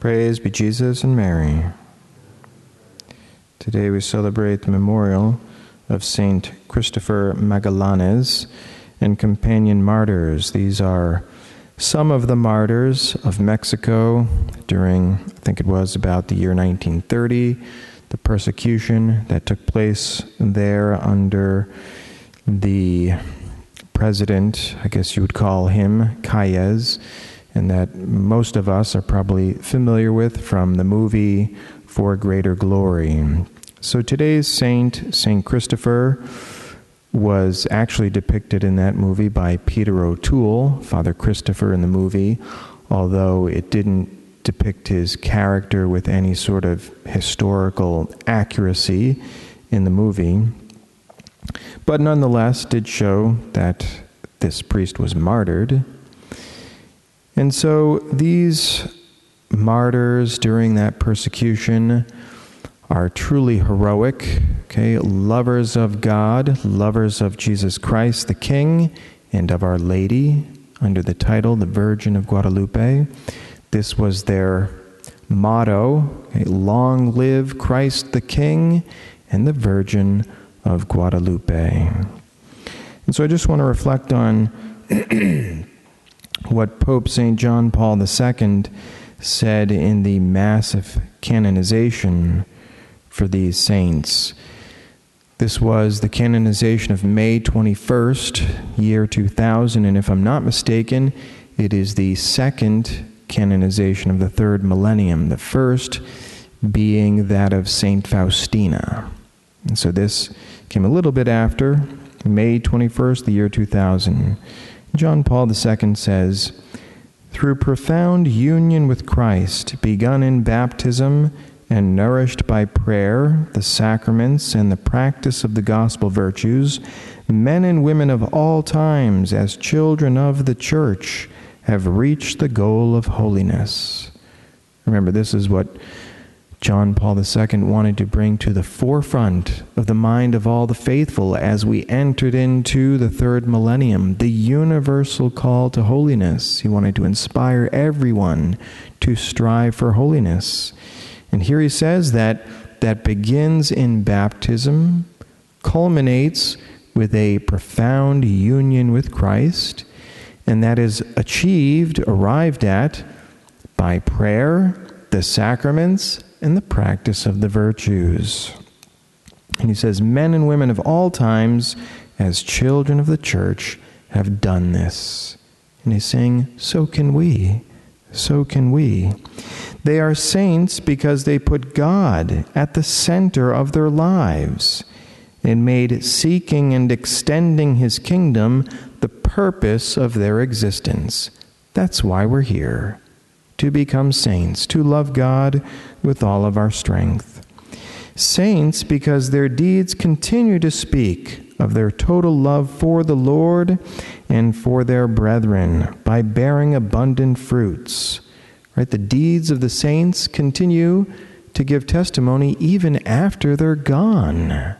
Praise be Jesus and Mary. Today we celebrate the memorial of Saint Christopher Magallanes and companion martyrs. These are some of the martyrs of Mexico during, I think it was about the year 1930, the persecution that took place there under the president, I guess you would call him, Calles, and that most of us are probably familiar with from the movie For Greater Glory. So today's saint, Saint Christopher, was actually depicted in that movie by Peter O'Toole, Father Christopher in the movie, although it didn't depict his character with any sort of historical accuracy in the movie, but nonetheless did show that this priest was martyred. And so these martyrs during that persecution are truly heroic, okay, lovers of God, lovers of Jesus Christ the King, and of Our Lady, under the title, the Virgin of Guadalupe. This was their motto, okay, long live Christ the King and the Virgin of Guadalupe. And so I just want to reflect on what Pope St. John Paul II said in the massive canonization for these saints. This was the canonization of May 21st, year 2000, and if I'm not mistaken, it is the second canonization of the third millennium, the first being that of Saint Faustina. And so this came a little bit after, May 21st, the year 2000. John Paul II says, "Through profound union with Christ, begun in baptism and nourished by prayer, the sacraments, and the practice of the gospel virtues, men and women of all times, as children of the Church, have reached the goal of holiness." Remember, this is what John Paul II wanted to bring to the forefront of the mind of all the faithful as we entered into the third millennium, the universal call to holiness. He wanted to inspire everyone to strive for holiness. And here he says that begins in baptism, culminates with a profound union with Christ, and that is arrived at, by prayer, the sacraments, and the practice of the virtues. And he says, men and women of all times, as children of the Church, have done this. And he's saying, so can we. So can we. They are saints because they put God at the center of their lives and made seeking and extending His kingdom the purpose of their existence. That's why we're here. To become saints, to love God with all of our strength. Saints because their deeds continue to speak of their total love for the Lord and for their brethren by bearing abundant fruits. Right? The deeds of the saints continue to give testimony even after they're gone,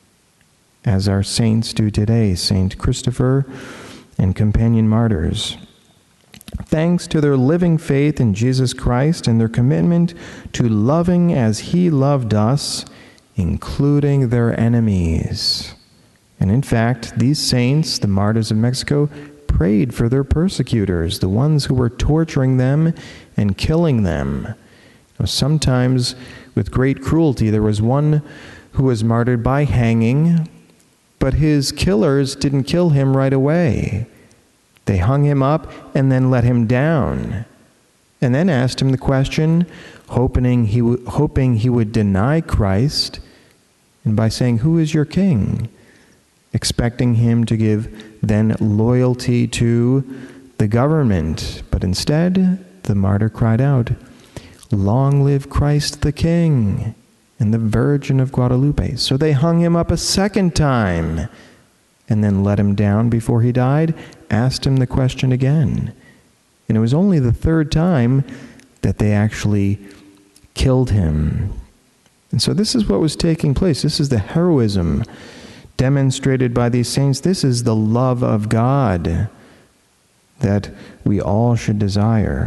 as our saints do today, Saint Christopher and companion martyrs. Thanks to their living faith in Jesus Christ and their commitment to loving as He loved us, including their enemies. And in fact, these saints, the martyrs of Mexico, prayed for their persecutors, the ones who were torturing them and killing them. Sometimes with great cruelty. There was one who was martyred by hanging, but his killers didn't kill him right away. They hung him up and then let him down, and then asked him the question, hoping he would deny Christ, and by saying, "Who is your king?" expecting him to give then loyalty to the government. But instead, the martyr cried out, "Long live Christ the King and the Virgin of Guadalupe." So they hung him up a second time, and then let him down before he died, asked him the question again. And it was only the third time that they actually killed him. And so this is what was taking place. This is the heroism demonstrated by these saints. This is the love of God that we all should desire.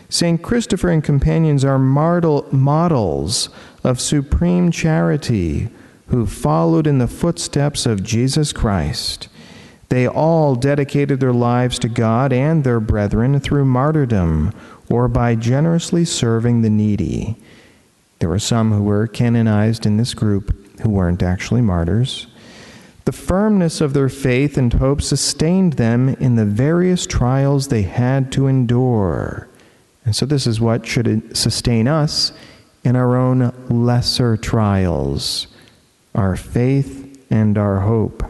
St. Christopher and companions are models of supreme charity who followed in the footsteps of Jesus Christ. They all dedicated their lives to God and their brethren through martyrdom or by generously serving the needy. There were some who were canonized in this group who weren't actually martyrs. The firmness of their faith and hope sustained them in the various trials they had to endure. And so this is what should sustain us in our own lesser trials, our faith and our hope.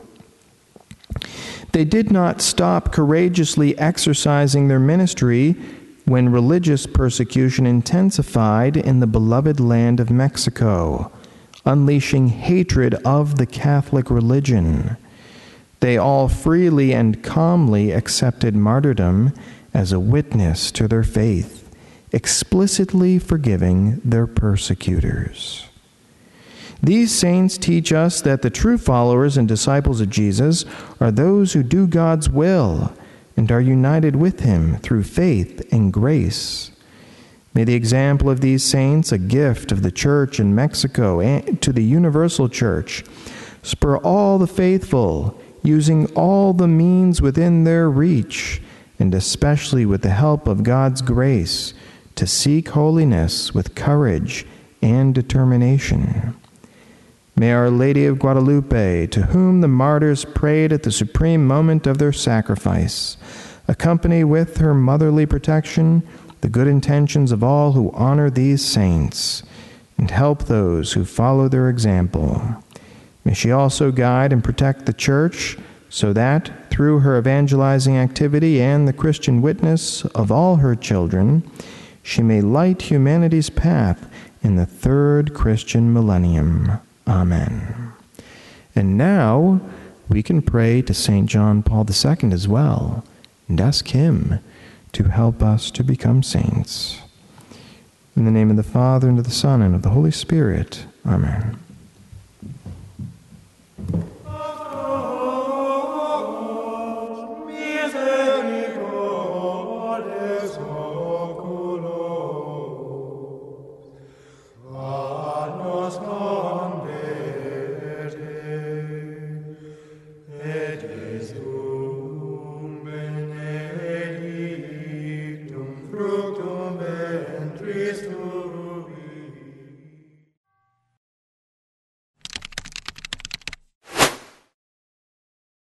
They did not stop courageously exercising their ministry when religious persecution intensified in the beloved land of Mexico, unleashing hatred of the Catholic religion. They all freely and calmly accepted martyrdom as a witness to their faith, explicitly forgiving their persecutors. These saints teach us that the true followers and disciples of Jesus are those who do God's will and are united with Him through faith and grace. May the example of these saints, a gift of the Church in Mexico and to the universal Church, spur all the faithful, using all the means within their reach, and especially with the help of God's grace, to seek holiness with courage and determination. May Our Lady of Guadalupe, to whom the martyrs prayed at the supreme moment of their sacrifice, accompany with her motherly protection the good intentions of all who honor these saints, and help those who follow their example. May she also guide and protect the Church, so that, through her evangelizing activity and the Christian witness of all her children, she may light humanity's path in the third Christian millennium. Amen. And now we can pray to St. John Paul II as well, and ask him to help us to become saints. In the name of the Father, and of the Son, and of the Holy Spirit. Amen.